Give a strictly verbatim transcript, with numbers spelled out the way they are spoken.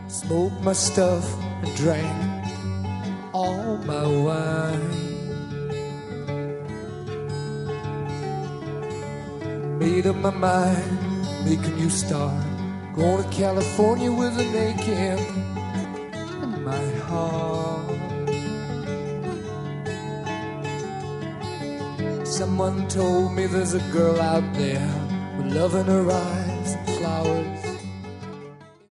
Smoked my stuff and drank all my wine. Made up my mind, make a new start. Going to California with an aching in my heart. Someone told me there's a girl out there with love in her eyes and flowers